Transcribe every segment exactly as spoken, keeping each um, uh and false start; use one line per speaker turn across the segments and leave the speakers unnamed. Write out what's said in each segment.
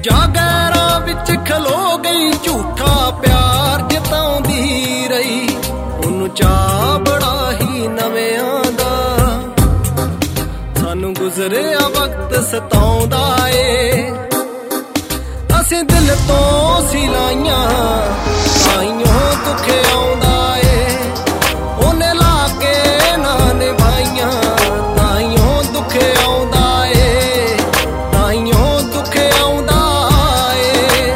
ਜਾਗਰਾਂ ਵਿੱਚ ਖਲੋ ਗਈ, ਝੂਠਾ ਪਿਆਰ ਜਿਤਾਉਂਦੀ ਰਹੀ। ਉਹਨੂੰ ਚਾਅ ਬੜਾ ਹੀ ਨਵਿਆਂ ਦਾ, ਸਾਨੂੰ ਗੁਜ਼ਰਿਆ ਵਕਤ ਸਤਾਉਂਦਾ ਏ। ਅਸੀਂ ਦਿਲ ਤੋਂ ਸੀ ਲਾਈਆਂ, ਤਾਈਓ ਦੁੱਖ ਆਉਂਦਾ ਏ। ਉਹਨੇ ਲਾ ਕੇ ਨਾ ਨਿਭਾਈਆਂ, ਤਾਈਓ ਦੁੱਖ ਆਉਂਦਾ ਏ, ਤਾਈਓ ਦੁੱਖ ਆਉਂਦਾ ਏ।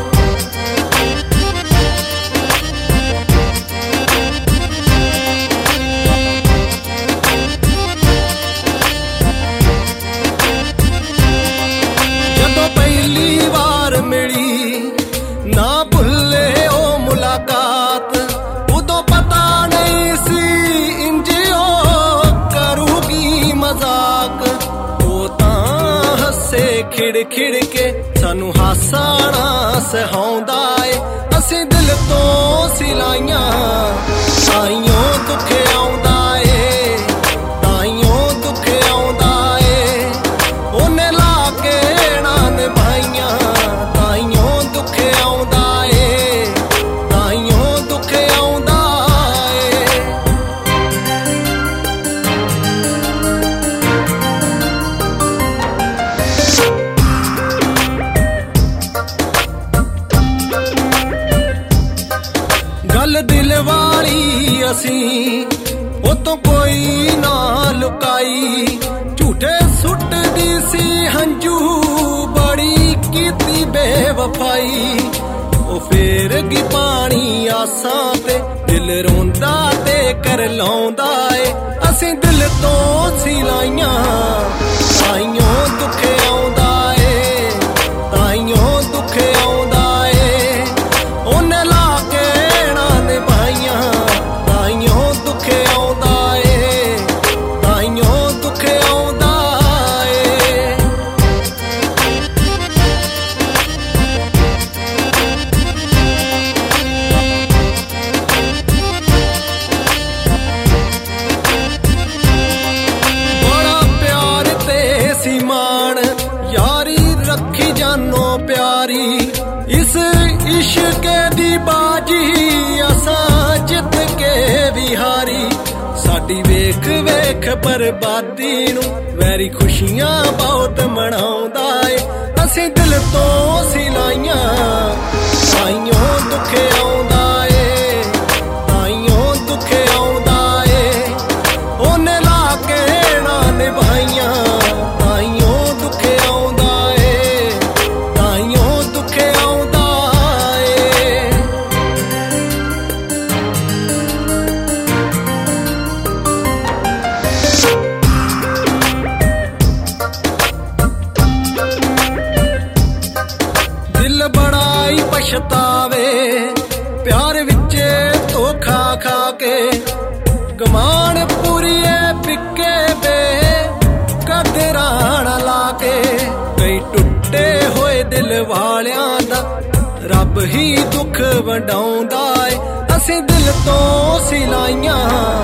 ਜਦੋਂ ਪਹਿਲੀ ਵਾਰ ਮਿਲੀ ਨਾ ਭੁੱਲੇ ਉਹ ਮੁਲਾਕਾਤ, ਉਦੋਂ ਪਤਾ ਨਹੀਂ ਸੀ ਇੰਝ ਉਹ ਕਰੂਗੀ ਮਜ਼ਾਕ। ਉਹ ਤਾਂ ਹੱਸੇ ਖਿੜ ਖਿੜ ਕੇ ਸਾਨੂੰ ਹਾਸਣਾ ਸਹਾਉਂਦਾ ਏ। ਅਸੀਂ ਦਿਲ ਤੋਂ ਸੀ ਲਾਈਆਂ, ਤਾਈਓ ਦੁੱਖ ਆਉਂਦਾ ਏ, ਤਾਈਓ ਦੁੱਖ ਆਉਂਦਾ ਏ। ਉਹਨੇ ਲਾ ਕੇ ਨਾ ਨਿਭਾਈਆਂ, ਤਾਈਓ ਦੁੱਖ ਆਉਂਦਾ ਏ, ਤਾਈਓ ਦੁੱਖ ਆਉਂਦਾ ਏ। ਗੱਲ ਦਿਲ ਵਾਲੀ ਅਸੀਂ ਉਹ ਤੋਂ ਕੋਈ ਨਾ ਲੁਕਾਈ, ਝੂਠੇ ਸੁੱਟਦੀ ਸੀ ਹੰਝੂ, ਬੜੀ ਕੀਤੀ ਬੇਵਫਾਈ। ਉਹ ਫੇਰ ਗੀ ਪਾਣੀ ਆਸਾਂ ਤੇ, ਦਿਲ ਰੋਂਦਾ ਤੇ ਕਰ ਲਾਉਂਦਾ ਏ। ਅਸੀਂ ਦਿਲ ਤੋਂ ਸੀ ਲਾਈਆਂ, ਤਾਈਓ ਦੁੱਖ ਆਉਂਦਾ ਏ, ਤਾਈਓ ਦੁੱਖ ਆਉਂਦਾ ਏ। ਉਹਨੇ ਲਾ ਕੇ ਨਾ ਨਿਭਾਈਆਂ, ਤਾਈਓ ਦੁੱਖ ਆਉਂਦਾ ਏ, ਤਾਈਓ ਦੁੱਖ ਆਉਂਦਾ ਏ। ਬੜਾ ਪਿਆਰ ਤੇ ਸੀ ਮਾਣ, ਯਾਰੀ ਰੱਖੀ ਜਾਨੋਂ ਪਿਆਰੀ। ਇਸ ਇਸ਼ਕ ਦੀ ਬਾਜੀ ਅਸਾਂ ਜਿੱਤ ਕੇ ਵੀ ਹਾਰੀ। ਸਾਡੀ ਵੇਖ ਵੇਖ ਬਰਬਾਦੀ ਨੂੰ ਵੈਰੀ ਖੁਸ਼ੀਆਂ ਬਹੁਤ ਮਨਾਉਂਦਾ ਏ। ਅਸੀਂ ਦਿਲ ਤੋਂ ਸੀ ਲਾਈਆਂ, ਤਾਈਓ ਦੁੱਖ ਆਉਂਦਾ ਏ, ਤਾਈਓ ਦੁੱਖ ਆਉਂਦਾ ਏ। ਉਹਨੇ ਲਾ ਕੇ ਨਾ ਨਿਭਾਈਆਂ, ਤਾਈਓ ਦੁੱਖ ਆਉਂਦਾ ਏ, ਤਾਈਓ ਦੁੱਖ ਆਉਂਦਾ ਏ। ਦਿਲ ਬੜਾ ਹੀ ਪਛਤਾਵੇ ਪਿਆਰ ਵਿੱਚ ਧੋਖਾ ਖਾ ਕੇ, ਗਮਾਨ ਪੂਰੀਏ ਪਿੱਕੇ ਬੇ ਕਦਰਾਂ ਲਾ ਕੇ। ਕਈ ਟੁੱਟੇ ਹੋਏ ਦਿਲ ਵਾਲਿਆਂ ਦਾ ਰੱਬ ਹੀ ਦੁੱਖ ਵੰਡਾਉਂਦਾ ਏ। ਅਸੀਂ ਦਿਲ ਤੋਂ ਸੀ ਲਾਈਆਂ,